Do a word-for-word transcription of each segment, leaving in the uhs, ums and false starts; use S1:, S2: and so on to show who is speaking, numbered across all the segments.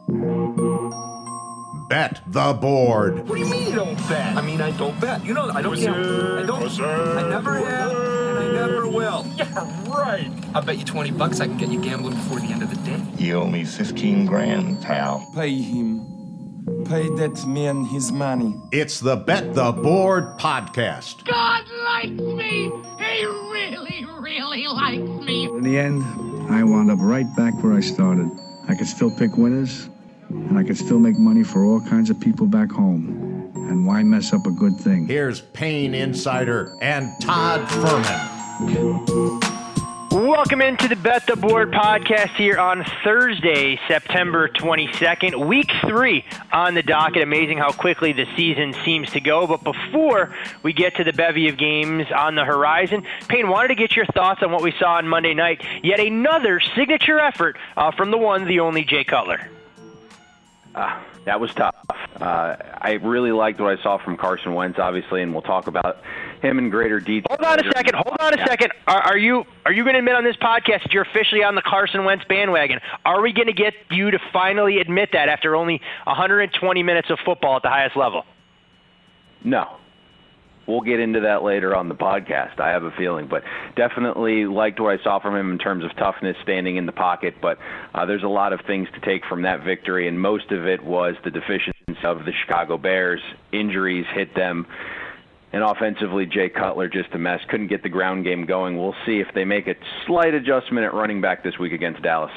S1: Bet the board.
S2: What do you mean you don't bet? I mean, I don't bet. You know, I don't gamble. I don't. I never have, and I never will. Yeah, right. I'll bet you twenty bucks I can get you gambling before the end of the day.
S3: You owe me fifteen grand, pal.
S4: Pay him. Pay that man his money.
S1: It's the Bet the Board podcast.
S5: God likes me. He really, really likes me.
S6: In the end, I wound up right back where I started. I could still pick winners, and I could still make money for all kinds of people back home. And why mess up a good thing?
S1: Here's Payne Insider and Todd Fuhrman.
S7: Welcome into the Bet the Board podcast here on Thursday, September twenty-second. Week three on the docket. Amazing how quickly the season seems to go. But before we get to the bevy of games on the horizon, Payne, wanted to get your thoughts on what we saw on Monday night. Yet another signature effort uh, from the one, the only Jay Cutler.
S8: Uh, that was tough. Uh, I really liked what I saw from Carson Wentz, obviously, and we'll talk about him in greater detail.
S7: Hold on a second. Hold on a second. Are, are you are you going to admit on this podcast that you're officially on the Carson Wentz bandwagon? Are we going to get you to finally admit that after only one hundred twenty minutes of football at the highest level?
S8: No. We'll get into that later on the podcast, I have a feeling. But definitely liked what I saw from him in terms of toughness, standing in the pocket. But uh, there's a lot of things to take from that victory, and most of it was the deficiency of the Chicago Bears. Injuries hit them. And offensively, Jay Cutler just a mess. Couldn't get the ground game going. We'll see if they make a slight adjustment at running back this week against Dallas.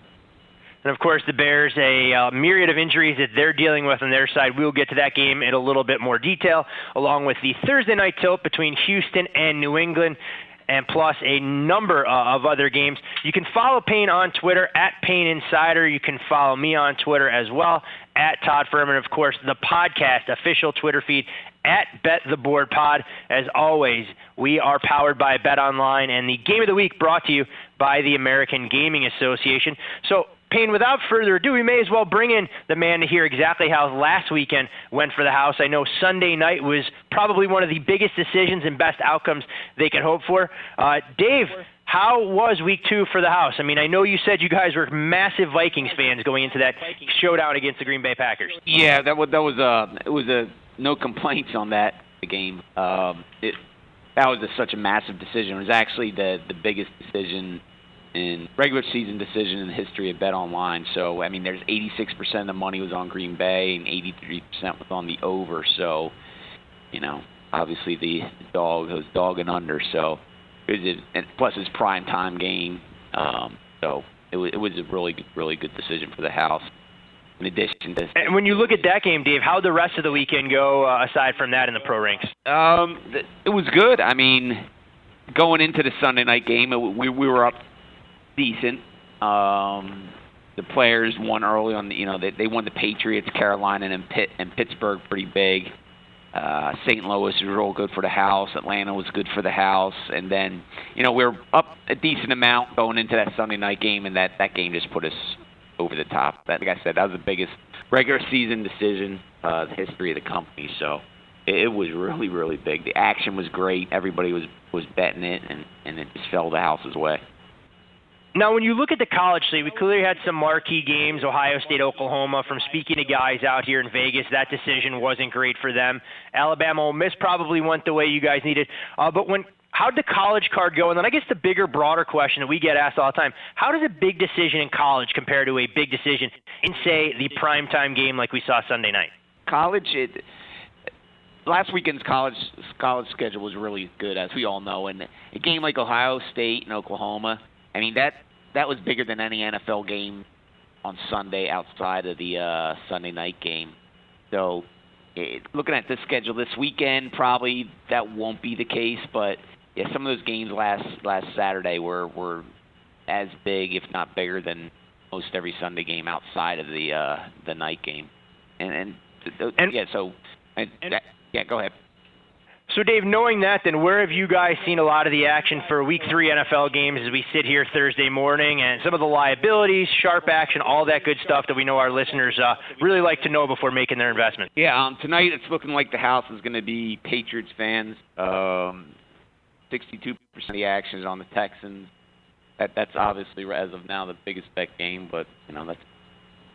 S7: And, of course, the Bears, a uh, myriad of injuries that they're dealing with on their side. We'll get to that game in a little bit more detail, along with the Thursday night tilt between Houston and New England, and plus a number uh, of other games. You can follow Payne on Twitter, at Payne Insider. You can follow me on Twitter as well, at Todd Fuhrman. Of course, the podcast official Twitter feed, at Bet the Board Pod. As always, we are powered by BetOnline, and the game of the week brought to you by the American Gaming Association. So, Payne, without further ado, we may as well bring in the man to hear exactly how last weekend went for the House. I know Sunday night was probably one of the biggest decisions and best outcomes they could hope for. Uh, Dave, how was week two for the House? I mean, I know you said you guys were massive Vikings fans going into that showdown against the Green Bay Packers.
S9: Yeah, that was that was a it was a no complaints on that game. Um, it that was a, such a massive decision. It was actually the the biggest decision in regular season decision in the history of BetOnline. So, I mean, there's eighty-six percent of the money was on Green Bay and eighty-three percent was on the over. So, you know, obviously the dog was dog and under. So, it was a, and plus it's prime time game. Um, so it was, it was a really, really good decision for the House. In addition to,
S7: and when you look at that game, Dave, how'd the rest of the weekend go uh, aside from that in the pro ranks?
S9: Um, it was good. I mean, going into the Sunday night game, we we were up decent. Um, the players won early on. The, you know, they they won the Patriots, Carolina, and Pitt and Pittsburgh pretty big. Uh, Saint Louis was real good for the House. Atlanta was good for the House, and then you know we were up a decent amount going into that Sunday night game, and that, that game just put us over the top. That, like I said, that was the biggest regular season decision uh, in the history of the company. So it, it was really really big. The action was great. Everybody was was betting it, and and it just fell the House's way.
S7: Now, when you look at the college slate, we clearly had some marquee games, Ohio State, Oklahoma. From speaking to guys out here in Vegas, that decision wasn't great for them. Alabama, Ole Miss probably went the way you guys needed. Uh, but when how'd the college card go? And then I guess the bigger, broader question that we get asked all the time, how does a big decision in college compare to a big decision in, say, the primetime game like we saw Sunday night?
S9: College, it, last weekend's college college schedule was really good, as we all know. And a game like Ohio State and Oklahoma, I mean, that that was bigger than any N F L game on Sunday outside of the uh, Sunday night game. So it, looking at this schedule this weekend, probably that won't be the case. But, yeah, some of those games last last Saturday were, were as big, if not bigger, than most every Sunday game outside of the uh, the night game. And, and,
S7: and
S9: yeah, so, and, that, yeah, go ahead.
S7: So, Dave, knowing that, then where have you guys seen a lot of the action for Week three N F L games as we sit here Thursday morning, and some of the liabilities, sharp action, all that good stuff that we know our listeners uh, really like to know before making their investment?
S9: Yeah, um, tonight it's looking like the House is going to be Patriots fans. Um, sixty-two percent of the action is on the Texans. That That's obviously, as of now, the biggest bet game, but, you know, that's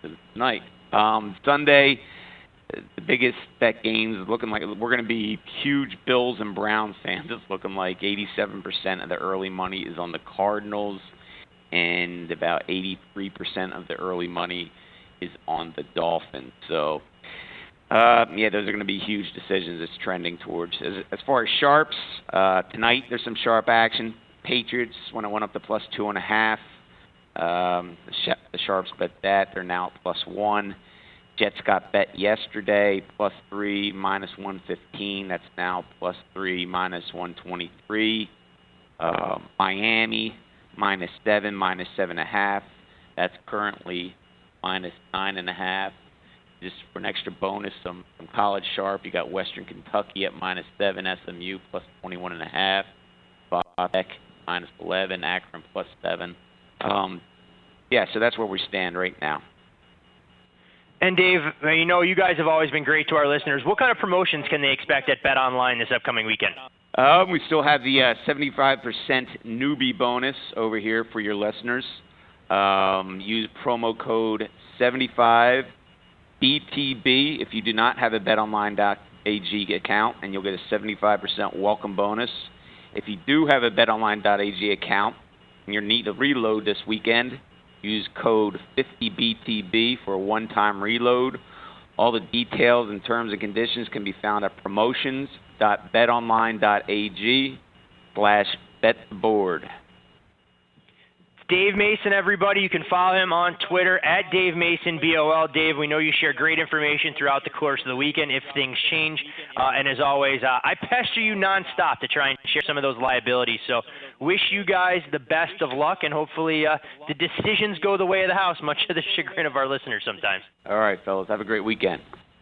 S9: tonight. Um, Sunday, the biggest bet games is looking like we're going to be huge Bills and Browns fans. It's looking like eighty-seven percent of the early money is on the Cardinals, and about eighty-three percent of the early money is on the Dolphins. So, uh, yeah, those are going to be huge decisions it's trending towards. As, as far as sharps, uh, tonight there's some sharp action. Patriots, when it went up to plus two and a half, um, the, sh- the sharps bet that. They're now at plus one. Jets got bet yesterday, plus three, minus one fifteen. That's now plus three, minus one twenty-three. Uh, Miami, minus seven, minus seven and a half. That's currently minus nine and a half. Just for an extra bonus, some, some college sharp. You got Western Kentucky at minus seven, S M U plus twenty-one and a half. Beck minus eleven, Akron plus seven. Um, yeah, so that's where we stand right now.
S7: And Dave, you know, you guys have always been great to our listeners. What kind of promotions can they expect at BetOnline this upcoming weekend?
S9: Uh, we still have the uh, seventy-five percent newbie bonus over here for your listeners. Um, use promo code seventy-five B T B if you do not have a bet online dot a g account, and you'll get a seventy-five percent welcome bonus. If you do have a bet online dot a g account and you need to reload this weekend, use code fifty B T B for a one-time reload. All the details and terms and conditions can be found at promotions dot bet online dot a g slash bet the board.
S7: Dave Mason, everybody. You can follow him on Twitter at Dave Mason B O L. Dave, we know you share great information throughout the course of the weekend if things change. Uh, and as always, uh, I pester you nonstop to try and share some of those liabilities. So wish you guys the best of luck, and hopefully uh, the decisions go the way of the house, much to the chagrin of our listeners sometimes.
S9: All right, fellas. Have a great weekend.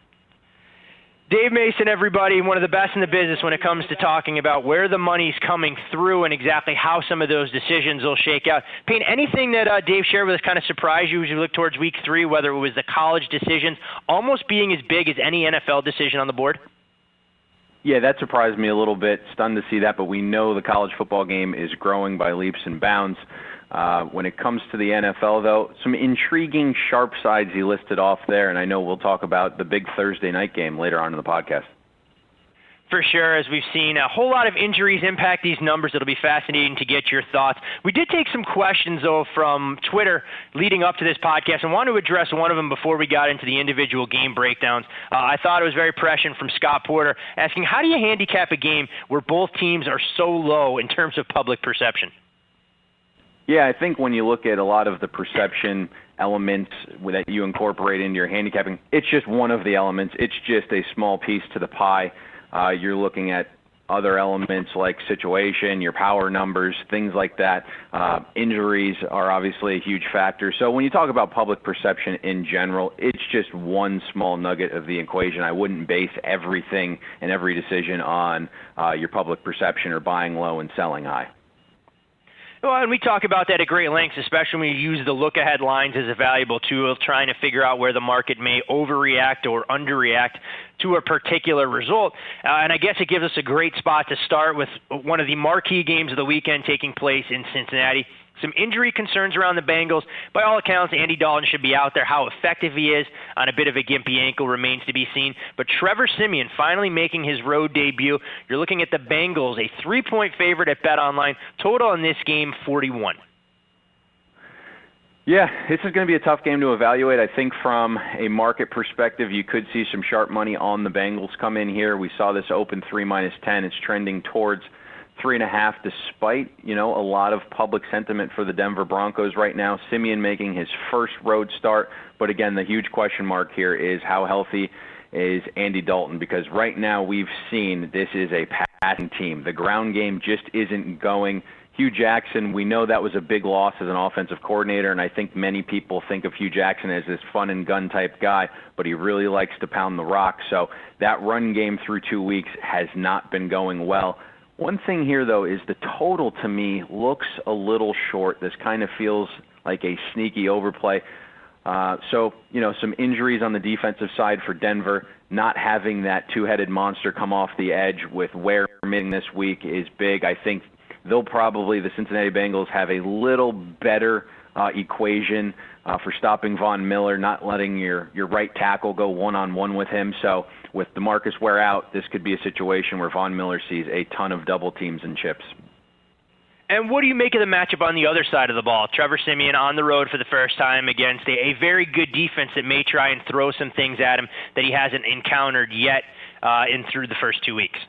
S7: Dave Mason, everybody, one of the best in the business when it comes to talking about where the money's coming through and exactly how some of those decisions will shake out. Payne, anything that uh, Dave shared with us kind of surprised you as you look towards week three, whether it was the college decisions almost being as big as any N F L decision on the board?
S8: Yeah, that surprised me a little bit. Stunned to see that, but we know the college football game is growing by leaps and bounds. Uh, when it comes to the N F L, though, some intriguing sharp sides he listed off there, and I know we'll talk about the big Thursday night game later on in the podcast.
S7: For sure, as we've seen a whole lot of injuries impact these numbers. It'll be fascinating to get your thoughts. We did take some questions, though, from Twitter leading up to this podcast, and want to address one of them before we got into the individual game breakdowns. Uh, I thought it was very prescient from Scott Porter, asking, how do you handicap a game where both teams are so low in terms of public perception?
S8: Yeah, I think when you look at a lot of the perception elements that you incorporate into your handicapping, it's just one of the elements. It's just a small piece to the pie. Uh, you're looking at other elements like situation, your power numbers, things like that. Uh, injuries are obviously a huge factor. So when you talk about public perception in general, it's just one small nugget of the equation. I wouldn't base everything and every decision on uh, your public perception or buying low and selling high.
S7: Well, and we talk about that at great lengths, especially when you use the look-ahead lines as a valuable tool, trying to figure out where the market may overreact or underreact to a particular result. Uh, and I guess it gives us a great spot to start with one of the marquee games of the weekend taking place in Cincinnati. Some injury concerns around the Bengals. By all accounts, Andy Dalton should be out there. How effective he is on a bit of a gimpy ankle remains to be seen. But Trevor Siemian finally making his road debut. You're looking at the Bengals, a three-point favorite at BetOnline. Total in this game, forty-one.
S8: Yeah, this is going to be a tough game to evaluate. I think from a market perspective, you could see some sharp money on the Bengals come in here. We saw this open three minus ten. It's trending towards three and a half, despite, you know, a lot of public sentiment for the Denver Broncos right now. Siemian making his first road start. But again, the huge question mark here is how healthy is Andy Dalton, because right now we've seen this is a passing team. The ground game just isn't going. Hugh Jackson, we know that was a big loss as an offensive coordinator, and I think many people think of Hugh Jackson as this fun and gun type guy, but he really likes to pound the rock. So that run game through two weeks has not been going well. One thing here, though, is the total to me looks a little short. This kind of feels like a sneaky overplay. Uh, so, you know, some injuries on the defensive side for Denver. Not having that two-headed monster come off the edge with Ware missing this week is big. I think they'll probably, the Cincinnati Bengals, have a little better uh, equation uh, for stopping Von Miller, not letting your, your right tackle go one-on-one with him. So with DeMarcus Ware out, this could be a situation where Von Miller sees a ton of double teams and chips.
S7: And what do you make of the matchup on the other side of the ball? Trevor Siemian on the road for the first time against a, a very good defense that may try and throw some things at him that he hasn't encountered yet uh, in through the first two weeks.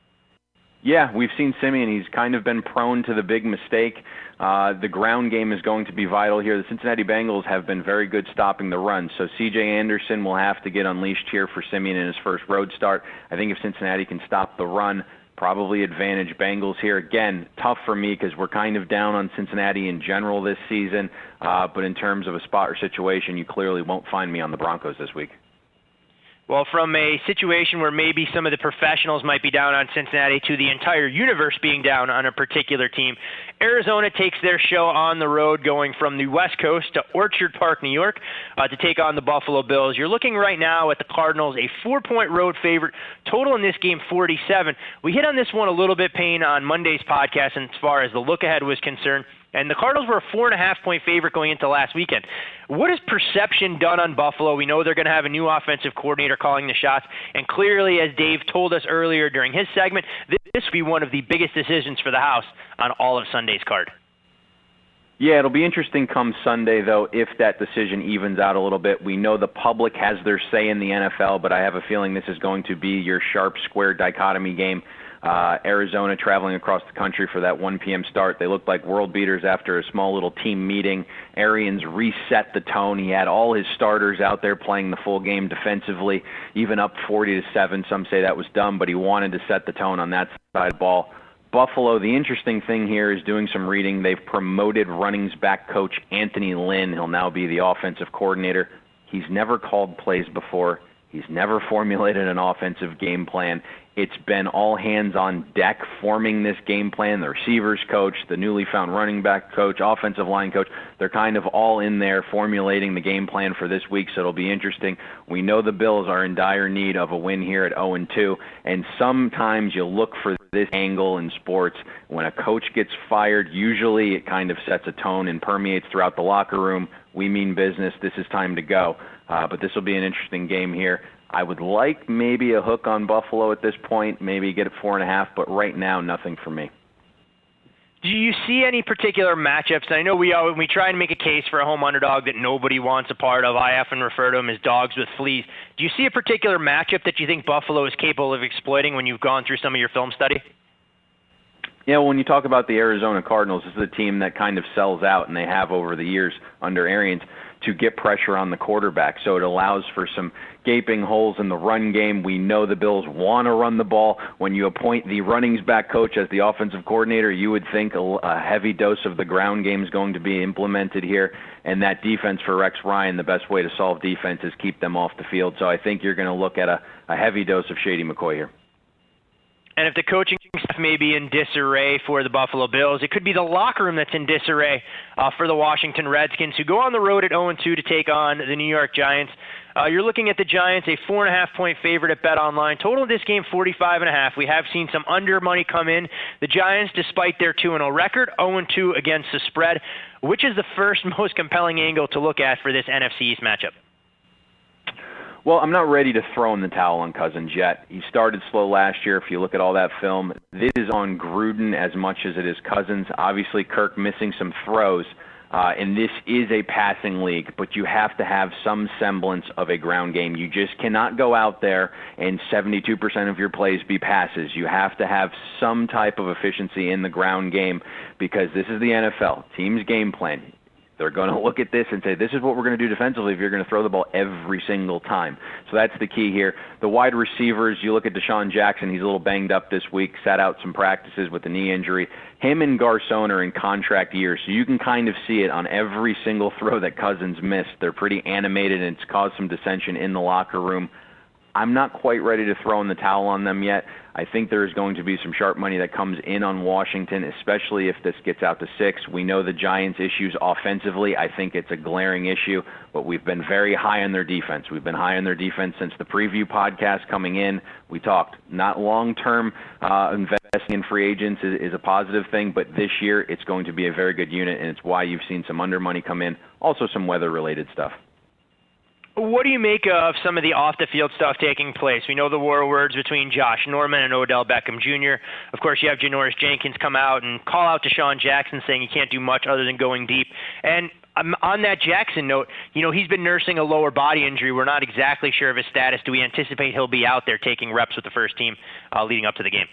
S8: Yeah, we've seen Siemian. He's kind of been prone to the big mistake. Uh, the ground game is going to be vital here. The Cincinnati Bengals have been very good stopping the run, so C J Anderson will have to get unleashed here for Siemian in his first road start. I think if Cincinnati can stop the run, probably advantage Bengals here. Again, tough for me because we're kind of down on Cincinnati in general this season, uh, but in terms of a spot or situation, you clearly won't find me on the Broncos this week.
S7: Well, from a situation where maybe some of the professionals might be down on Cincinnati to the entire universe being down on a particular team, Arizona takes their show on the road going from the West Coast to Orchard Park, New York, uh, to take on the Buffalo Bills. You're looking right now at the Cardinals, a four-point road favorite, total in this game forty-seven. We hit on this one a little bit, Payne, on Monday's podcast as far as the look-ahead was concerned. And the Cardinals were a four and a half point favorite going into last weekend. What has perception done on Buffalo? We know they're going to have a new offensive coordinator calling the shots. And clearly, as Dave told us earlier during his segment, this will be one of the biggest decisions for the house on all of Sunday's card.
S8: Yeah, it'll be interesting come Sunday, though, if that decision evens out a little bit. We know the public has their say in the N F L, but I have a feeling this is going to be your sharp square dichotomy game. Uh, Arizona traveling across the country for that one p.m. start. They looked like world beaters after a small little team meeting. Arians reset the tone. He had all his starters out there playing the full game defensively, even up forty to seven. Some say that was dumb, but he wanted to set the tone on that side of the ball. Buffalo, the interesting thing here is doing some reading. They've promoted runnings back coach Anthony Lynn. He'll now be the offensive coordinator. He's never called plays before. He's never formulated an offensive game plan. It's been all hands on deck forming this game plan. The receivers coach, the newly found running back coach, offensive line coach, they're kind of all in there formulating the game plan for this week, so it'll be interesting. We know the Bills are in dire need of a win here at oh and two, and sometimes you look for this angle in sports. When a coach gets fired, usually it kind of sets a tone and permeates throughout the locker room. We mean business. This is time to go. Uh, but this will be an interesting game here. I would like maybe a hook on Buffalo at this point, maybe get it four and a half, but right now, nothing for me.
S7: Do you see any particular matchups? I know we always, we try and make a case for a home underdog that nobody wants a part of. I often refer to them as dogs with fleas. Do you see a particular matchup that you think Buffalo is capable of exploiting when you've gone through some of your film study?
S8: Yeah, well, when you talk about the Arizona Cardinals, this is a team that kind of sells out, and they have over the years under Arians, to get pressure on the quarterback. So it allows for some gaping holes in the run game. We know the Bills want to run the ball. When you appoint the runnings back coach as the offensive coordinator, you would think a, a heavy dose of the ground game is going to be implemented here. And that defense for Rex Ryan, the best way to solve defense is keep them off the field. So I think you're going to look at a, a heavy dose of Shady McCoy here.
S7: And if the coaching staff may be in disarray for the Buffalo Bills, it could be the locker room that's in disarray uh, for the Washington Redskins, who go on the road at oh and two to take on the New York Giants. Uh, you're looking at the Giants, a four and a half point favorite at BetOnline. Total of this game, forty-five and a half. We have seen some under money come in. The Giants, despite their two and oh record, oh and two against the spread. Which is the first most compelling angle to look at for this N F C East matchup?
S8: Well, I'm not ready to throw in the towel on Cousins yet. He started slow last year. If you look at all that film, this is on Gruden as much as it is Cousins. Obviously, Kirk missing some throws, uh, and this is a passing league, but you have to have some semblance of a ground game. You just cannot go out there and seventy-two percent of your plays be passes. You have to have some type of efficiency in the ground game because this is the N F L. Teams game plan. They're going to look at this and say, this is what we're going to do defensively if you're going to throw the ball every single time. So that's the key here. The wide receivers, you look at Deshaun Jackson, he's a little banged up this week, sat out some practices with a knee injury. Him and Garcon are in contract years, so you can kind of see it on every single throw that Cousins missed. They're pretty animated, and it's caused some dissension in the locker room. I'm not quite ready to throw in the towel on them yet. I think there's going to be some sharp money that comes in on Washington, especially if this gets out to six. We know the Giants' issues offensively. I think it's a glaring issue, but we've been very high on their defense. We've been high on their defense since the preview podcast coming in. We talked not long-term uh, investing in free agents is, is a positive thing, but this year it's going to be a very good unit, and it's why you've seen some under money come in, also some weather-related stuff.
S7: What do you make of some of the off-the-field stuff taking place? We know the war words between Josh Norman and Odell Beckham Junior Of course, you have Janoris Jenkins come out and call out to Deshaun Jackson saying he can't do much other than going deep. And um, on that Jackson note, you know, he's been nursing a lower body injury. We're not exactly sure of his status. Do we anticipate he'll be out there taking reps with the first team uh, leading up to the game?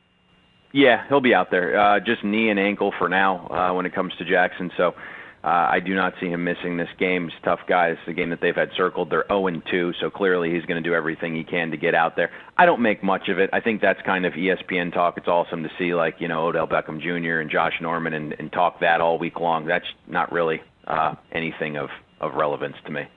S8: Yeah, he'll be out there. Uh, just knee and ankle for now uh, when it comes to Jackson. So Uh, I do not see him missing this game. He's a tough guy. It's the game that they've had circled. They're oh and two, so clearly he's going to do everything he can to get out there. I don't make much of it. I think that's kind of E S P N talk. It's awesome to see, like, you know, Odell Beckham Junior and Josh Norman and, and talk that all week long. That's not really uh, anything of, of relevance to me.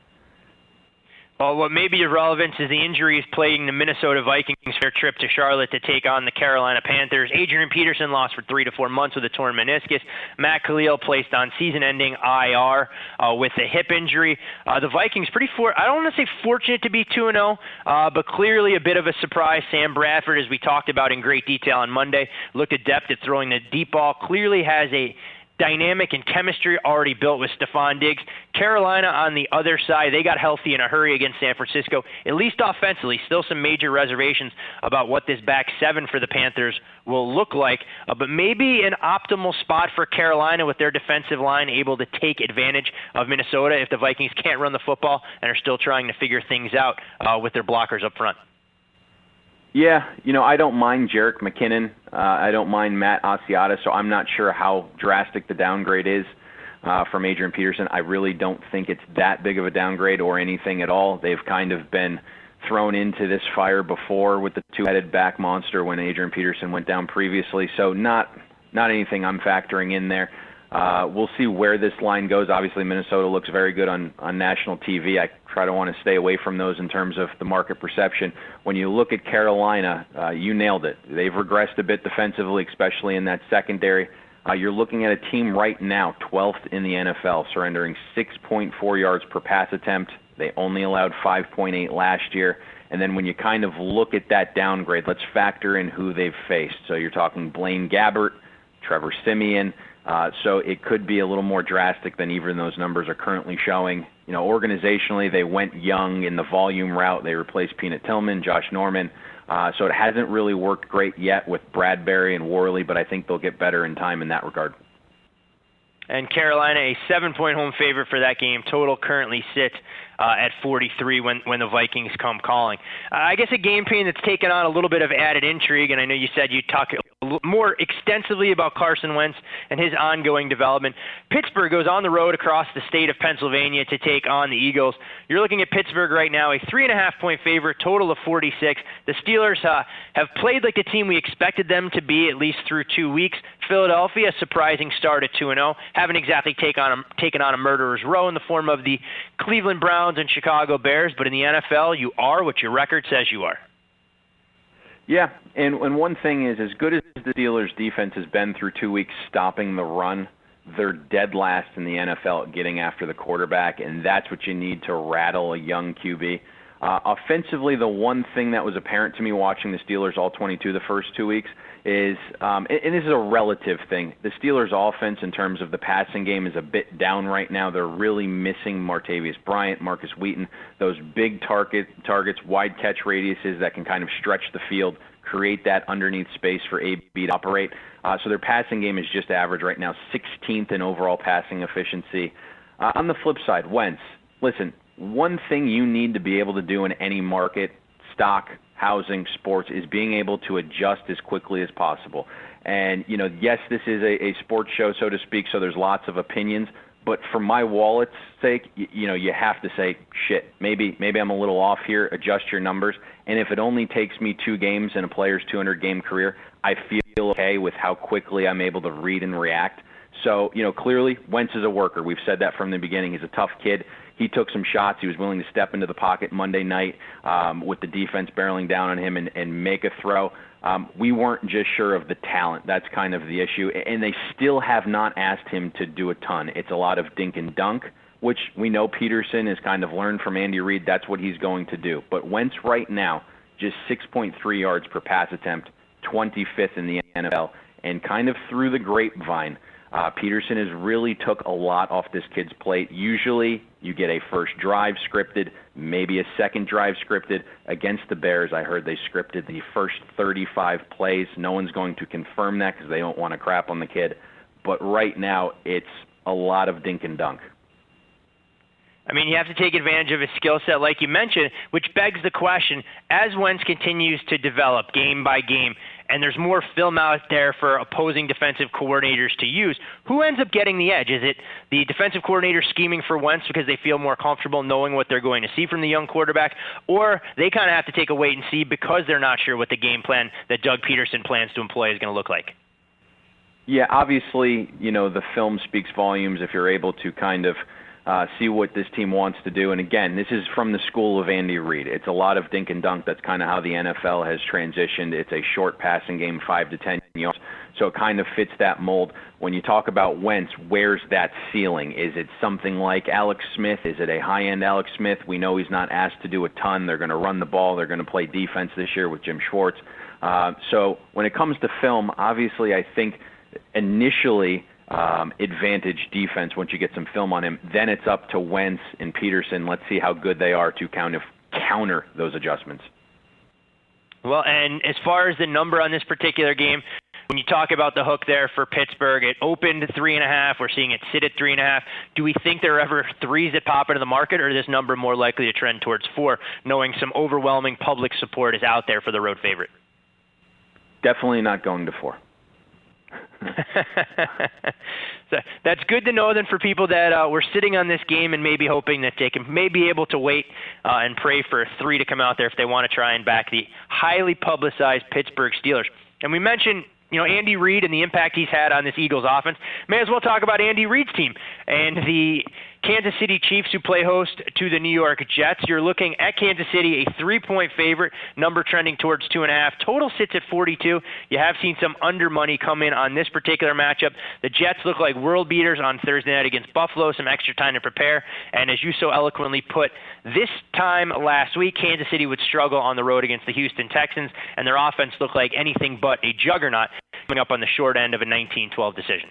S7: Well, what may be of relevance is the injuries plaguing the Minnesota Vikings for their trip to Charlotte to take on the Carolina Panthers. Adrian Peterson lost for three to four months with a torn meniscus. Matt Khalil placed on season-ending I R uh, with a hip injury. Uh, the Vikings pretty for I don't want to say fortunate to be two and oh, uh, but clearly a bit of a surprise. Sam Bradford, as we talked about in great detail on Monday, looked adept at throwing the deep ball. Clearly has a dynamic and chemistry already built with Stephon Diggs. Carolina on the other side, they got healthy in a hurry against San Francisco, at least offensively. Still some major reservations about what this back seven for the Panthers will look like, uh, but maybe an optimal spot for Carolina with their defensive line able to take advantage of Minnesota if the Vikings can't run the football and are still trying to figure things out uh, with their blockers up front.
S8: Yeah, you know, I don't mind Jerick McKinnon. Uh, I don't mind Matt Asiata, so I'm not sure how drastic the downgrade is uh, from Adrian Peterson. I really don't think it's that big of a downgrade or anything at all. They've kind of been thrown into this fire before with the two-headed back monster when Adrian Peterson went down previously, so not not anything I'm factoring in there. Uh, we'll see where this line goes. Obviously, Minnesota looks very good on, on national T V. I try to want to stay away from those in terms of the market perception. When you look at Carolina, uh, you nailed it. They've regressed a bit defensively, especially in that secondary. Uh, you're looking at a team right now, twelfth in the N F L, surrendering six point four yards per pass attempt. They only allowed five point eight last year. And then when you kind of look at that downgrade, let's factor in who they've faced. So you're talking Blaine Gabbert, Trevor Siemian. Uh, so it could be a little more drastic than even those numbers are currently showing. You know, organizationally, they went young in the volume route. They replaced Peanut Tillman, Josh Norman. Uh, so it hasn't really worked great yet with Bradbury and Worley, but I think they'll get better in time in that regard.
S7: And Carolina, a seven-point home favorite for that game. Total currently sits uh, at forty-three when, when the Vikings come calling. Uh, I guess a game plan that's taken on a little bit of added intrigue, and I know you said you'd talk more extensively about Carson Wentz and his ongoing development. Pittsburgh goes on the road across the state of Pennsylvania to take on the Eagles. You're looking at Pittsburgh right now, a three and a half point favorite, total of forty-six. The Steelers uh, have played like the team we expected them to be at least through two weeks. Philadelphia, a surprising start at two and oh. Haven't exactly take on a, taken on a murderer's row in the form of the Cleveland Browns and Chicago Bears, but in the N F L, you are what your record says you are.
S8: Yeah, and, and one thing is, as good as the Steelers' defense has been through two weeks stopping the run, they're dead last in the N F L at getting after the quarterback, and that's what you need to rattle a young Q B. Uh, offensively, the one thing that was apparent to me watching the Steelers all twenty-two the first two weeks is, um, and, and this is a relative thing, the Steelers' offense in terms of the passing game is a bit down right now. They're really missing Martavius Bryant, Marcus Wheaton, those big target targets, wide catch radiuses that can kind of stretch the field, create that underneath space for A B to operate. Uh, so their passing game is just average right now, sixteenth in overall passing efficiency. Uh, on the flip side, Wentz, listen, one thing you need to be able to do in any market, stock, housing, sports, is being able to adjust as quickly as possible. And, you know, yes, this is a, a sports show, so to speak, so there's lots of opinions. But for my wallet's sake, you, you know, you have to say, shit, maybe maybe I'm a little off here, adjust your numbers. And if it only takes me two games in a player's two hundred game career, I feel okay with how quickly I'm able to read and react. So, you know, clearly, Wentz is a worker. We've said that from the beginning. He's a tough kid. he took some shots. He was willing to step into the pocket Monday night um, with the defense barreling down on him and, and make a throw. Um, we weren't just sure of the talent. That's kind of the issue. And they still have not asked him to do a ton. It's a lot of dink and dunk, which we know Peterson has kind of learned from Andy Reid. That's what he's going to do. But Wentz right now, just six point three yards per pass attempt, twenty-fifth in the N F L. And kind of through the grapevine, Uh, Peterson has really took a lot off this kid's plate. Usually you get a first drive scripted, maybe a second drive scripted. Against the Bears, I heard they scripted the first thirty-five plays. No one's going to confirm that because they don't want to crap on the kid. But right now it's a lot of dink and dunk.
S7: I mean, you have to take advantage of his skill set, like you mentioned, which begs the question, as Wentz continues to develop game by game, and there's more film out there for opposing defensive coordinators to use, who ends up getting the edge? Is it the defensive coordinator scheming for Wentz because they feel more comfortable knowing what they're going to see from the young quarterback, or they kind of have to take a wait and see because they're not sure what the game plan that Doug Peterson plans to employ is going to look like?
S8: Yeah, obviously, you know, the film speaks volumes if you're able to kind of Uh, see what this team wants to do. And again, this is from the school of Andy Reid. It's a lot of dink and dunk. That's kind of how the N F L has transitioned. It's a short passing game, five to ten yards. So it kind of fits that mold. When you talk about Wentz, where's that ceiling? Is it something like Alex Smith? Is it a high-end Alex Smith? We know he's not asked to do a ton. They're going to run the ball. They're going to play defense this year with Jim Schwartz. Uh, so when it comes to film, obviously I think initially – Um, advantage defense once you get some film on him. Then it's up to Wentz and Peterson. Let's see how good they are to kind of counter those adjustments.
S7: Well, and as far as the number on this particular game, when you talk about the hook there for Pittsburgh, it opened three and a half. We're seeing it sit at three and a half. Do we think there are ever threes that pop into the market, or is this number more likely to trend towards four, knowing some overwhelming public support is out there for the road favorite?
S8: Definitely not going to four.
S7: So that's good to know then for people that uh, were sitting on this game and maybe hoping that they can maybe able to wait uh, and pray for a three to come out there if they want to try and back the highly publicized Pittsburgh Steelers. And we mentioned, you know, Andy Reid and the impact he's had on this Eagles offense. May as well talk about Andy Reid's team and the Kansas City Chiefs, who play host to the New York Jets. You're looking at Kansas City, a three-point favorite, number trending towards two and a half. Total sits at forty-two. You have seen some under money come in on this particular matchup. The Jets look like world beaters on Thursday night against Buffalo, some extra time to prepare. And as you so eloquently put, this time last week, Kansas City would struggle on the road against the Houston Texans, and their offense looked like anything but a juggernaut, coming up on the short end of a nineteen twelve decision.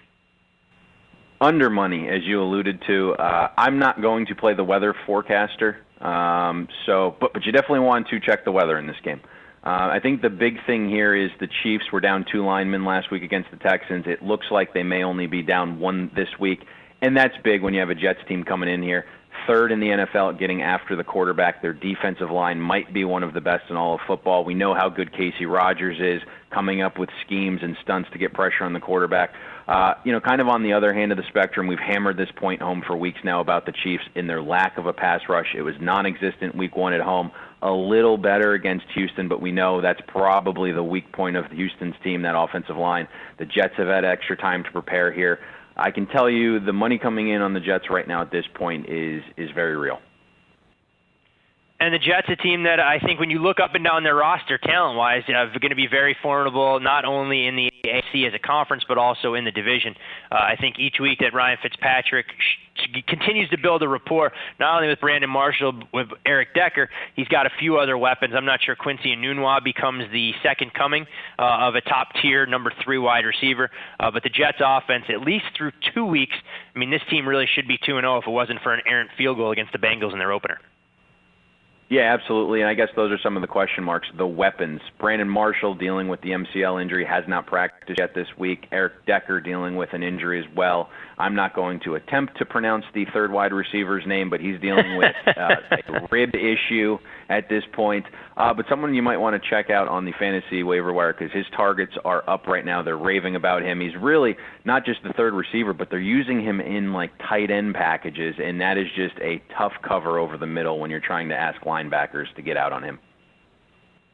S8: Under money, as you alluded to. Uh, I'm not going to play the weather forecaster, um, so but but you definitely want to check the weather in this game. Uh, I think the big thing here is the Chiefs were down two linemen last week against the Texans. It looks like they may only be down one this week, and that's big when you have a Jets team coming in here. Third in the N F L at getting after the quarterback. Their defensive line might be one of the best in all of football. We know how good Casey Rogers is, coming up with schemes and stunts to get pressure on the quarterback. Uh, you know, kind of on the other hand of the spectrum, we've hammered this point home for weeks now about the Chiefs in their lack of a pass rush. It was non-existent week one at home, a little better against Houston, but we know that's probably the weak point of Houston's team, that offensive line. The Jets have had extra time to prepare here. I can tell you the money coming in on the Jets right now at this point is is very real.
S7: And the Jets, a team that I think when you look up and down their roster talent-wise, uh, are going to be very formidable, not only in the A F C as a conference, but also in the division. Uh, I think each week that Ryan Fitzpatrick sh- continues to build a rapport, not only with Brandon Marshall, with Eric Decker, he's got a few other weapons. I'm not sure Quincy Enunwa becomes the second coming uh, of a top-tier number three wide receiver. Uh, but the Jets offense, at least through two weeks, I mean, this team really should be two and oh if it wasn't for an errant field goal against the Bengals in their opener.
S8: Yeah, absolutely, and I guess those are some of the question marks. The weapons. Brandon Marshall dealing with the M C L injury, has not practiced yet this week. Eric Decker dealing with an injury as well. I'm not going to attempt to pronounce the third wide receiver's name, but he's dealing with uh, a rib issue at this point. Uh, but someone you might want to check out on the fantasy waiver wire because his targets are up right now. They're raving about him. He's really not just the third receiver, but they're using him in like tight end packages, and that is just a tough cover over the middle when you're trying to ask linebackers to get out on him.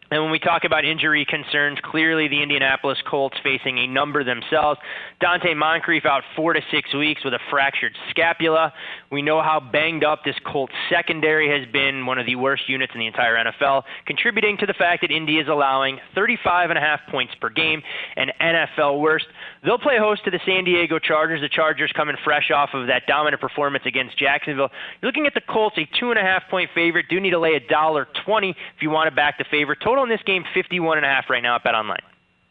S7: And when we talk about injury concerns, clearly the Indianapolis Colts facing a number themselves. Donte Moncrief out four to six weeks with a fractured scapula. We know how banged up this Colts secondary has been, one of the worst units in the entire N F L, contributing to the fact that Indy is allowing thirty-five and a half points per game, an N F L worst. They'll play host to the San Diego Chargers. The Chargers coming fresh off of that dominant performance against Jacksonville. You're looking at the Colts, a two and a half point favorite. Do need to lay a dollar twenty if you want to back the favorite. Total in this game, fifty-one and a half right now at BetOnline.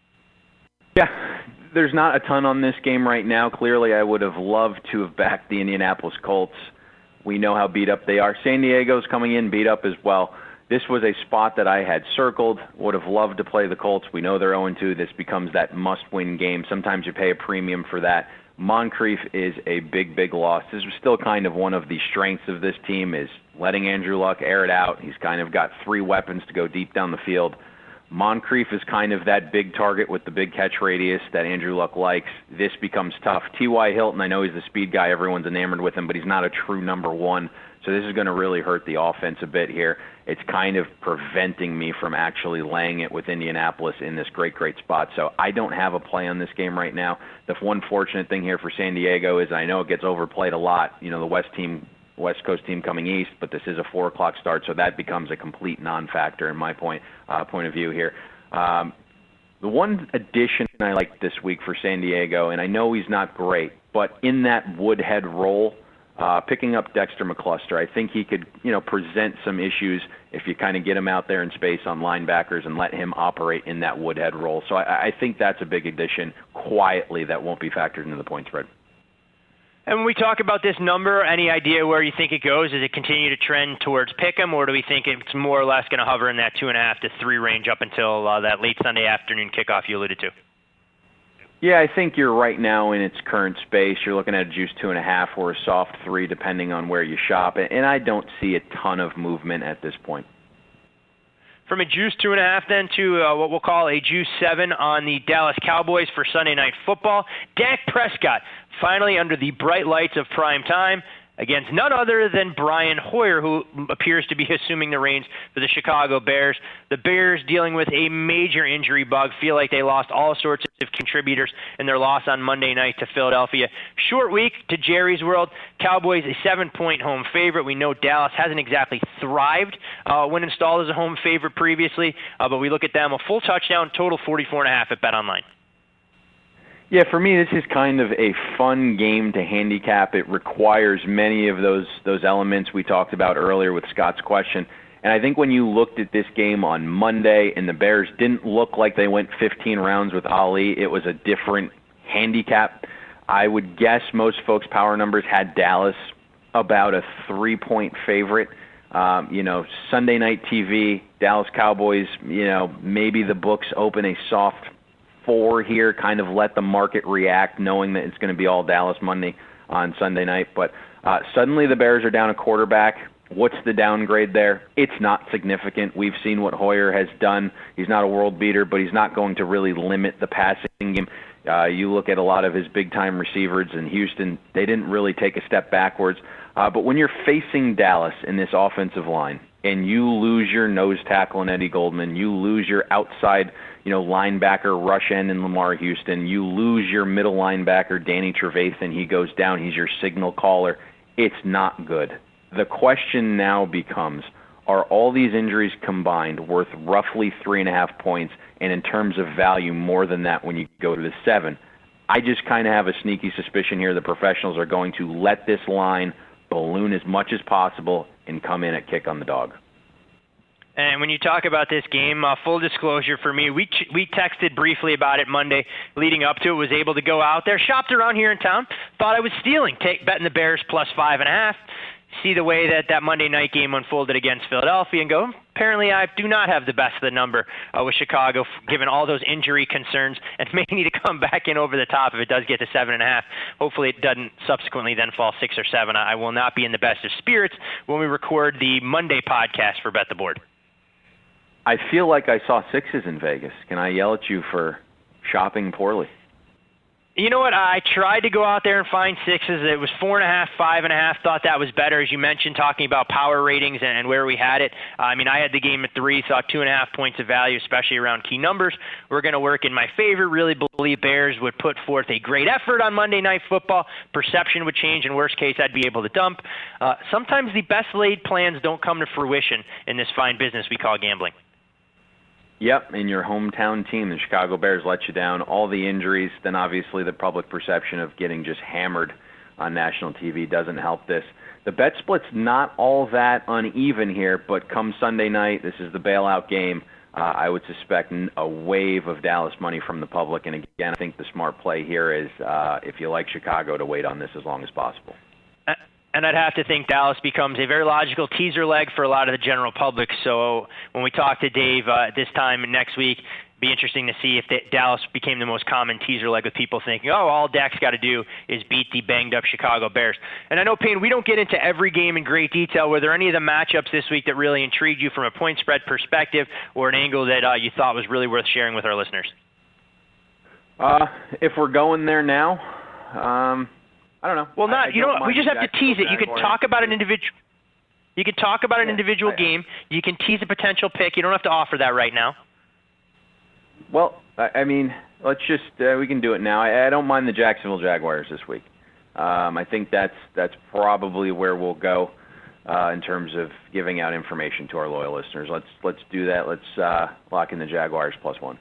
S8: Yeah, there's not a ton on this game right now. Clearly, I would have loved to have backed the Indianapolis Colts. We know how beat up they are. San Diego's coming in beat up as well. This was a spot that I had circled. Would have loved to play the Colts. We know they're oh and two. This becomes that must-win game. Sometimes you pay a premium for that. Moncrief is a big, big loss. This was still kind of one of the strengths of this team, is letting Andrew Luck air it out. He's kind of got three weapons to go deep down the field. Moncrief is kind of that big target with the big catch radius that Andrew Luck likes. This becomes tough. T Y. Hilton, I know he's the speed guy. Everyone's enamored with him, but he's not a true number one. So this is going to really hurt the offense a bit here. It's kind of preventing me from actually laying it with Indianapolis in this great, great spot. So I don't have a play on this game right now. The one fortunate thing here for San Diego is I know it gets overplayed a lot. You know, the West team, West Coast team coming east, but this is a four o'clock start, so that becomes a complete non-factor in my point uh, point of view here. Um, the one addition I like this week for San Diego, and I know he's not great, but in that Woodhead role, Uh, picking up Dexter McCluster, I think he could, you know, present some issues if you kind of get him out there in space on linebackers and let him operate in that Woodhead role. So I, I think that's a big addition quietly that won't be factored into the point spread.
S7: And when we talk about this number, any idea where you think it goes? Does it continue to trend towards Pick'em, or do we think it's more or less going to hover in that two and a half to three range up until uh, that late Sunday afternoon kickoff you alluded to?
S8: Yeah, I think you're right now in its current space. You're looking at a juice two and a half or a soft three, depending on where you shop. And I don't see a ton of movement at this point.
S7: From a juice two and a half then to uh, what we'll call a juice seven on the Dallas Cowboys for Sunday Night Football. Dak Prescott finally under the bright lights of prime time against none other than Brian Hoyer, who appears to be assuming the reins for the Chicago Bears. The Bears dealing with a major injury bug, feel like they lost all sorts of contributors in their loss on Monday night to Philadelphia. Short week to Jerry's World. Cowboys a seven-point home favorite. We know Dallas hasn't exactly thrived uh, when installed as a home favorite previously, uh, but we look at them, a full touchdown, total forty-four and a half at BetOnline.
S8: Yeah, for me, this is kind of a fun game to handicap. It requires many of those those elements we talked about earlier with Scott's question. And I think when you looked at this game on Monday and the Bears didn't look like they went fifteen rounds with Ali, it was a different handicap. I would guess most folks' power numbers had Dallas about a three-point favorite. Um, you know, Sunday night T V, Dallas Cowboys, you know, maybe the books open a soft four here, kind of let the market react, knowing that it's going to be all Dallas Monday on Sunday night. But uh, suddenly the Bears are down a quarterback. What's the downgrade there? It's not significant. We've seen what Hoyer has done. He's not a world beater, but he's not going to really limit the passing game. Uh, you look at a lot of his big-time receivers in Houston, they didn't really take a step backwards. Uh, but when you're facing Dallas in this offensive line, and you lose your nose tackle in Eddie Goldman, you lose your outside, you know, linebacker rush end in Lamar Houston, you lose your middle linebacker Danny Trevathan, he goes down, he's your signal caller. It's not good. The question now becomes, are all these injuries combined worth roughly three and a half points, and in terms of value, more than that when you go to the seven? I just kind of have a sneaky suspicion here the professionals are going to let this line balloon as much as possible and come in at kick on the dog.
S7: And when you talk about this game, uh, full disclosure for me, we ch- we texted briefly about it Monday leading up to it, was able to go out there, shopped around here in town, thought I was stealing, take betting the Bears plus five and a half, see the way that that Monday night game unfolded against Philadelphia and go, apparently I do not have the best of the number uh, with Chicago, given all those injury concerns, and may need to come back in over the top if it does get to seven and a half. Hopefully it doesn't subsequently then fall six or seven. I will not be in the best of spirits when we record the Monday podcast for Bet the Board.
S8: I feel like I saw sixes in Vegas. Can I yell at you for shopping poorly?
S7: You know what? I tried to go out there and find sixes. It was four and a half, five and a half. Thought that was better, as you mentioned, talking about power ratings and, and where we had it. Uh, I mean, I had the game at three. Thought two and a half points of value, especially around key numbers, we're going to work in my favor. Really believe Bears would put forth a great effort on Monday Night Football. Perception would change. In worst case, I'd be able to dump. Uh, sometimes the best laid plans don't come to fruition in this fine business we call gambling.
S8: Yep, and your hometown team, the Chicago Bears, let you down. All the injuries, then obviously the public perception of getting just hammered on national T V doesn't help this. The bet split's not all that uneven here, but come Sunday night, this is the bailout game. Uh, I would suspect a wave of Dallas money from the public, and again, I think the smart play here is uh, if you like Chicago, to wait on this as long as possible.
S7: And I'd have to think Dallas becomes a very logical teaser leg for a lot of the general public. So when we talk to Dave uh, this time next week, it'd be interesting to see if the, Dallas became the most common teaser leg with people thinking, oh, all Dak's got to do is beat the banged-up Chicago Bears. And I know, Payne, we don't get into every game in great detail. Were there any of the matchups this week that really intrigued you from a point spread perspective or an angle that uh, you thought was really worth sharing with our listeners?
S8: Uh, if we're going there now, um, I don't know.
S7: Well, not
S8: I, I
S7: you know what? We just have to tease it. You can talk about an individual. You can talk about an individual game. You can tease a potential pick. You don't have to offer that right now.
S8: Well, I, I mean, let's just uh, we can do it now. I, I don't mind the Jacksonville Jaguars this week. Um, I think that's that's probably where we'll go uh, in terms of giving out information to our loyal listeners. Let's let's do that. Let's uh, lock in the Jaguars plus one.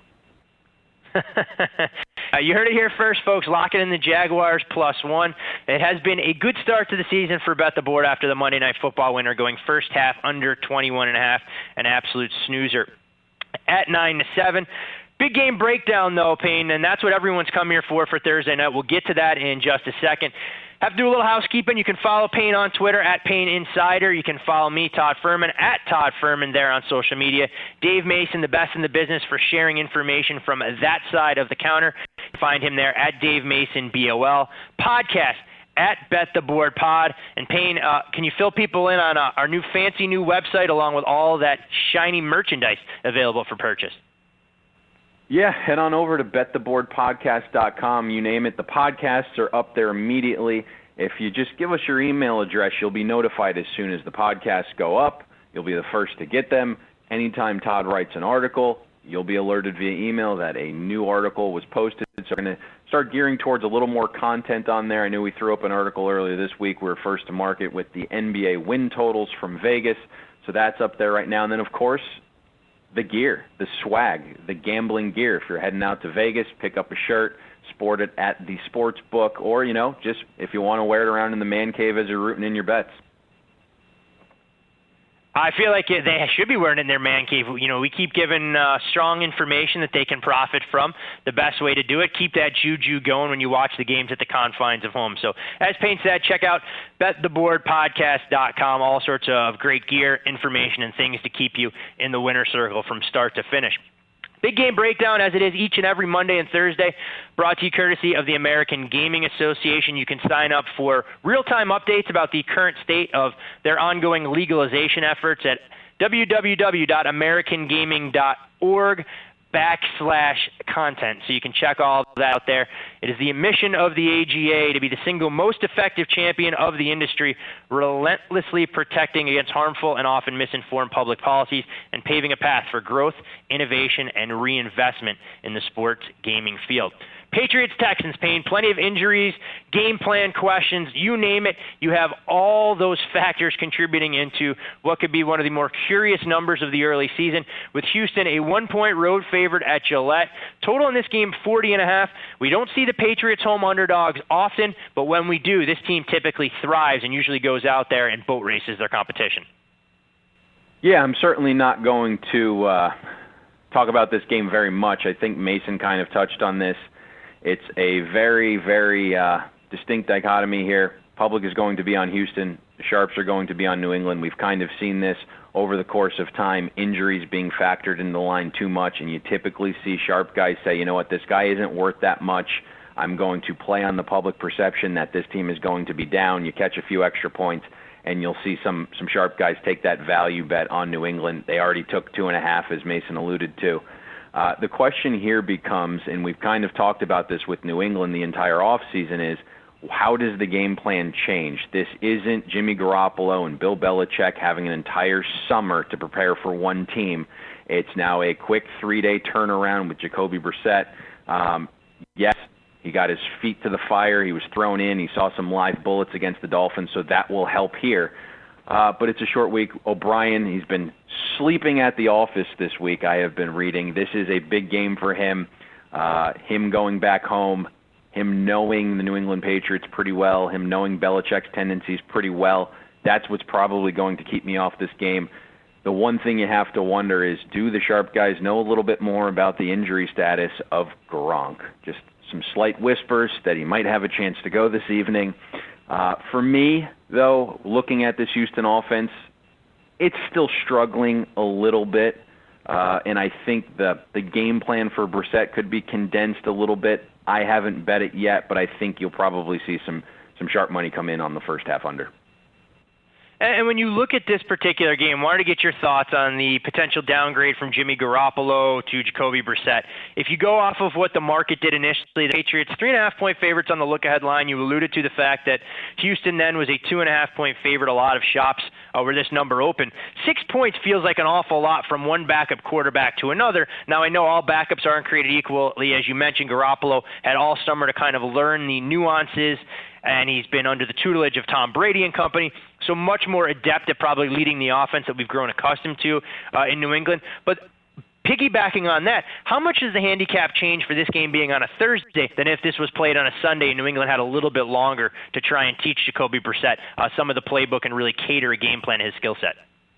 S8: Uh, you heard it here first, folks. Locking in the Jaguars plus one. It has been a good start to the season for Bet the Board after the Monday Night Football winner, going first half under twenty-one and a half, an absolute snoozer at nine to seven. Big game breakdown, though, Payne, and that's what everyone's come here for for Thursday night. We'll get to that in just a second. Have to do a little housekeeping. You can follow Payne on Twitter at Payne Insider. You can follow me, Todd Furman, at Todd Furman there on social media. Dave Mason, the best in the business for sharing information from that side of the counter. Find him there at Dave Mason B O L. Podcast at Bet the Board Pod. And Payne, uh, can you fill people in on uh, our new fancy new website along with all that shiny merchandise available for purchase? Yeah, head on over to bet the board podcast dot com. You name it, the podcasts are up there immediately. If you just give us your email address, you'll be notified as soon as the podcasts go up. You'll be the first to get them. Anytime Todd writes an article, you'll be alerted via email that a new article was posted. So we're going to start gearing towards a little more content on there. I knew we threw up an article earlier this week. We were first to market with the N B A win totals from Vegas. So that's up there right now. And then, of course, the gear, the swag, the gambling gear. If you're heading out to Vegas, pick up a shirt, sport it at the sports book, or, you know, just if you want to wear it around in the man cave as you're rooting in your bets.
S7: I feel like they should be wearing it in their man cave. You know, we keep giving uh, strong information that they can profit from. The best way to do it, keep that juju going when you watch the games at the confines of home. So as Payne said, check out bet the board podcast dot com. All sorts of great gear, information, and things to keep you in the winner's circle from start to finish. Big game breakdown, as it is each and every Monday and Thursday, brought to you courtesy of the American Gaming Association. You can sign up for real-time updates about the current state of their ongoing legalization efforts at w w w dot american gaming dot org backslash content. So you can check all of that out there. It is the mission of the A G A to be the single most effective champion of the industry, relentlessly protecting against harmful and often misinformed public policies and paving a path for growth, innovation, and reinvestment in the sports gaming field. Patriots, Texans, Payne, plenty of injuries, game plan questions, you name it. You have all those factors contributing into what could be one of the more curious numbers of the early season, with Houston a one-point road favorite at Gillette. Total in this game, forty and a half. We don't see the Patriots home underdogs often, but when we do, this team typically thrives and usually goes out there and boat races their competition.
S8: Yeah, I'm certainly not going to uh, talk about this game very much. I think Mason kind of touched on this. It's a very, very uh, distinct dichotomy here. Public is going to be on Houston. The Sharps are going to be on New England. We've kind of seen this over the course of time, injuries being factored into the line too much, and you typically see Sharp guys say, you know what, this guy isn't worth that much. I'm going to play on the public perception that this team is going to be down. You catch a few extra points, and you'll see some, some Sharp guys take that value bet on New England. They already took two and a half, as Mason alluded to. Uh, the question here becomes, and we've kind of talked about this with New England the entire offseason, is how does the game plan change? This isn't Jimmy Garoppolo and Bill Belichick having an entire summer to prepare for one team. It's now a quick three-day turnaround with Jacoby Brissett. Um, yes, he got his feet to the fire. He was thrown in. He saw some live bullets against the Dolphins, so that will help here. Uh, but it's a short week. O'Brien, he's been sleeping at the office this week, I have been reading. This is a big game for him. Uh, him going back home, him knowing the New England Patriots pretty well, him knowing Belichick's tendencies pretty well. That's what's probably going to keep me off this game. The one thing you have to wonder is, do the sharp guys know a little bit more about the injury status of Gronk? Just some slight whispers that he might have a chance to go this evening. Uh, for me, though, looking at this Houston offense, it's still struggling a little bit, uh, and I think the, the game plan for Brissett could be condensed a little bit. I haven't bet it yet, but I think you'll probably see some, some sharp money come in on the first half under.
S7: And when you look at this particular game, I wanted to get your thoughts on the potential downgrade from Jimmy Garoppolo to Jacoby Brissett. If you go off of what the market did initially, the Patriots, three and a half point favorites on the look-ahead line. You alluded to the fact that Houston then was a two and a half point favorite. A lot of shops uh, where this number opened. Six points feels like an awful lot from one backup quarterback to another. Now, I know all backups aren't created equally. As you mentioned, Garoppolo had all summer to kind of learn the nuances, and he's been under the tutelage of Tom Brady and company, so much more adept at probably leading the offense that we've grown accustomed to uh, in New England. But piggybacking on that, how much does the handicap change for this game being on a Thursday than if this was played on a Sunday and New England had a little bit longer to try and teach Jacoby Brissett uh, some of the playbook and really cater a game plan to his skill set?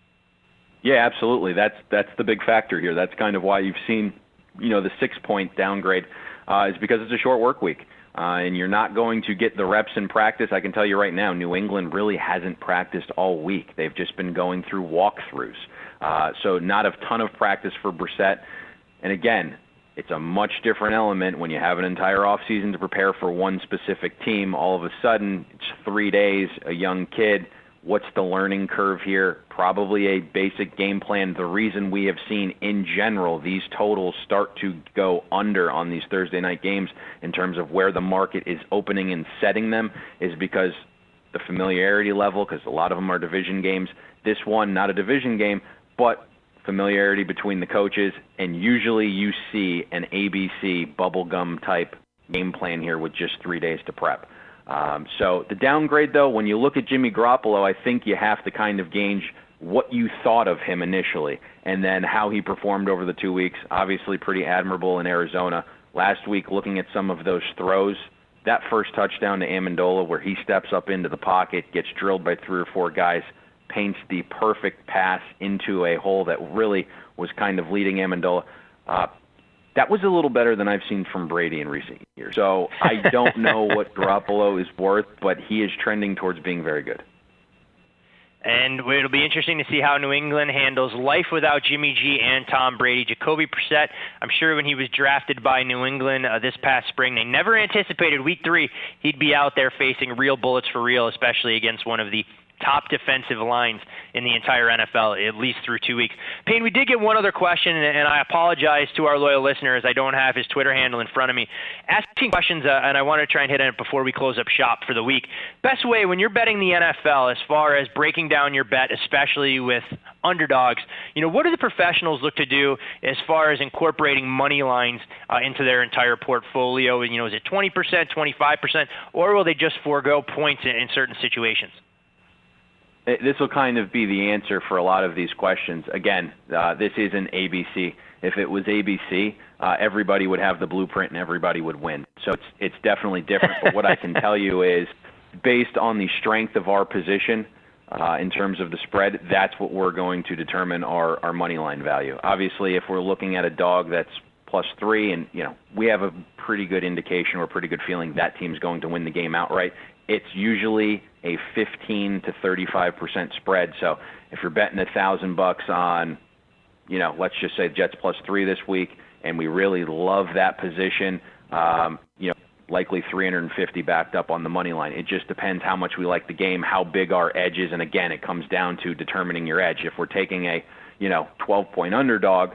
S8: Yeah, absolutely. That's that's the big factor here. That's kind of why you've seen, you know, the six-point downgrade uh, is because it's a short work week. Uh, and you're not going to get the reps in practice. I can tell you right now, New England really hasn't practiced all week. They've just been going through walkthroughs. Uh, so not a ton of practice for Brissett. And again, it's a much different element when you have an entire offseason to prepare for one specific team. All of a sudden, it's three days, a young kid. What's the learning curve here? Probably a basic game plan. The reason we have seen, in general, these totals start to go under on these Thursday night games in terms of where the market is opening and setting them is because the familiarity level, because a lot of them are division games. This one, not a division game, but familiarity between the coaches, and usually you see an A B C bubblegum type game plan here with just three days to prep. Um, so the downgrade, though, when you look at Jimmy Garoppolo, I think you have to kind of gauge what you thought of him initially and then how he performed over the two weeks. Obviously pretty admirable in Arizona. Last week, looking at some of those throws, that first touchdown to Amendola where he steps up into the pocket, gets drilled by three or four guys, paints the perfect pass into a hole that really was kind of leading Amendola. Uh, That was a little better than I've seen from Brady in recent years. So I don't know what Garoppolo is worth, but he is trending towards being very good.
S7: And it'll be interesting to see how New England handles life without Jimmy G and Tom Brady. Jacoby Brissett, I'm sure when he was drafted by New England uh, this past spring, they never anticipated week three he'd be out there facing real bullets for real, especially against one of the top defensive lines in the entire N F L, at least through two weeks. Payne, we did get one other question, and I apologize to our loyal listeners. I don't have his Twitter handle in front of me. Asking questions, uh, and I want to try and hit on it before we close up shop for the week. Best way when you're betting the N F L as far as breaking down your bet, especially with underdogs, you know, what do the professionals look to do as far as incorporating money lines uh, into their entire portfolio? You know, is it twenty percent, twenty-five percent, or will they just forego points in, in certain situations?
S8: This will kind of be the answer for a lot of these questions. Again, uh, this isn't A B C. If it was A B C, uh, everybody would have the blueprint and everybody would win. So it's it's definitely different. But what I can tell you is, based on the strength of our position uh, in terms of the spread, that's what we're going to determine our, our money line value. Obviously, if we're looking at a dog that's plus three, and you know we have a pretty good indication or a pretty good feeling that team's going to win the game outright, it's usually a fifteen to thirty-five percent spread. So if you're betting a thousand bucks on, you know, let's just say Jets plus three this week, and we really love that position, um, you know, likely three hundred fifty backed up on the money line. It just depends how much we like the game, how big our edge is, and again, it comes down to determining your edge. If we're taking a, you know, twelve point underdog,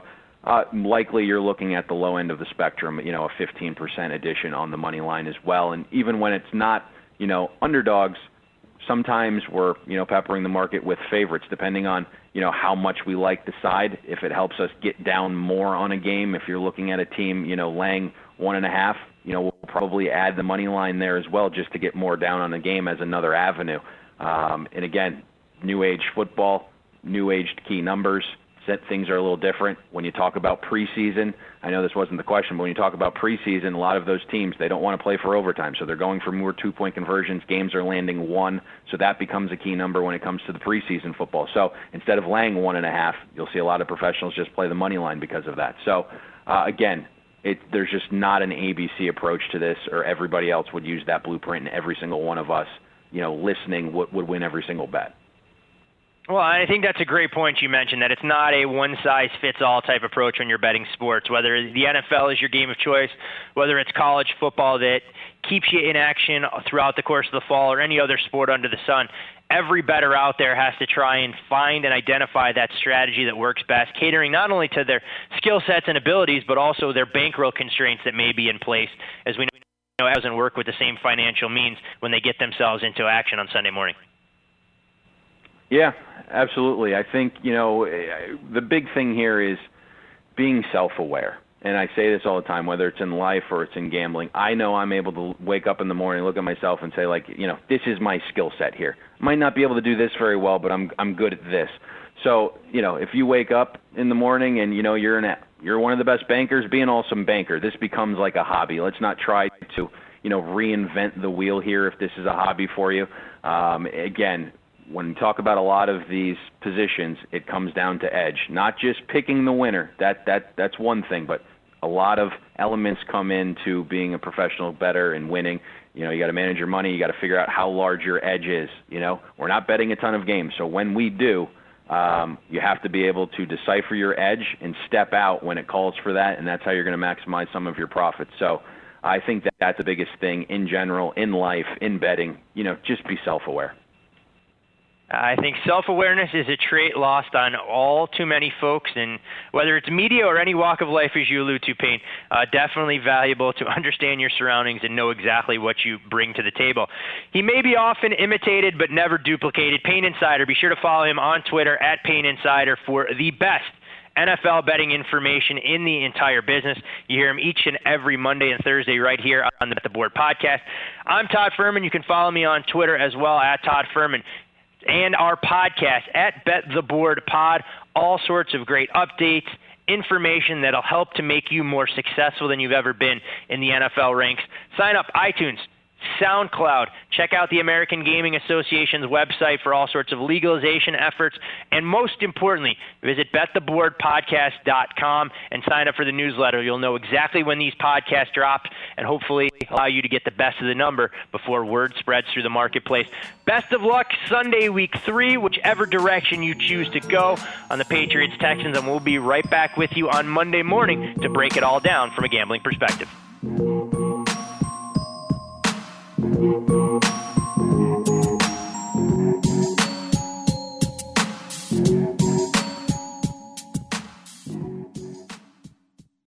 S8: uh, likely you're looking at the low end of the spectrum, you know, a fifteen percent addition on the money line as well. And even when it's not, you know, underdogs, sometimes we're, you know, peppering the market with favorites, depending on, you know, how much we like the side. If it helps us get down more on a game, if you're looking at a team, you know, laying one and a half, you know, we'll probably add the money line there as well, just to get more down on the game as another avenue. Um, and again, new age football, new aged key numbers, things are a little different. When you talk about preseason, I know this wasn't the question, but when you talk about preseason, a lot of those teams, they don't want to play for overtime, so they're going for more two-point conversions. Games are landing one, so that becomes a key number when it comes to the preseason football. So instead of laying one and a half, you'll see a lot of professionals just play the money line because of that. So uh, again, it, there's just not an A B C approach to this, or everybody else would use that blueprint, and every single one of us, you know, listening would, would win every single bet.
S7: Well, I think that's a great point you mentioned, that it's not a one-size-fits-all type approach when you're betting sports, whether the N F L is your game of choice, whether it's college football that keeps you in action throughout the course of the fall, or any other sport under the sun. Every bettor out there has to try and find and identify that strategy that works best, catering not only to their skill sets and abilities, but also their bankroll constraints that may be in place, as we know it doesn't work with the same financial means when they get themselves into action on Sunday morning.
S8: Yeah, absolutely. I think, you know, the big thing here is being self-aware. And I say this all the time, whether it's in life or it's in gambling. I know I'm able to wake up in the morning, look at myself and say, like, you know, this is my skill set here. I might not be able to do this very well, but I'm I'm good at this. So, you know, if you wake up in the morning and, you know, you're an, you're one of the best bankers, be an awesome banker. This becomes like a hobby. Let's not try to, you know, reinvent the wheel here if this is a hobby for you. Um, again, when you talk about a lot of these positions, it comes down to edge, not just picking the winner. That that that's one thing, but a lot of elements come into being a professional bettor and winning. You know, you got to manage your money. You got to figure out how large your edge is. You know, we're not betting a ton of games, so when we do, um, you have to be able to decipher your edge and step out when it calls for that, and that's how you're going to maximize some of your profits. So I think that that's the biggest thing in general, in life, in betting. You know, just be self-aware.
S7: I think self-awareness is a trait lost on all too many folks, and whether it's media or any walk of life, as you allude to, Payne, uh, definitely valuable to understand your surroundings and know exactly what you bring to the table. He may be often imitated but never duplicated. Payne Insider, be sure to follow him on Twitter at Payne Insider for the best N F L betting information in the entire business. You hear him each and every Monday and Thursday right here on the Bet the Board podcast. I'm Todd Fuhrman. You can follow me on Twitter as well, at Todd Fuhrman. And our podcast at Bet the Board Pod, all sorts of great updates, information that'll help to make you more successful than you've ever been in the N F L ranks. Sign up, iTunes, SoundCloud. Check out the American Gaming Association's website for all sorts of legalization efforts. And most importantly, visit bet the board podcast dot com and sign up for the newsletter. You'll know exactly when these podcasts drop and hopefully allow you to get the best of the number before word spreads through the marketplace. Best of luck Sunday, week three, whichever direction you choose to go on the Patriots-Texans, and we'll be right back with you on Monday morning to break it all down from a gambling perspective.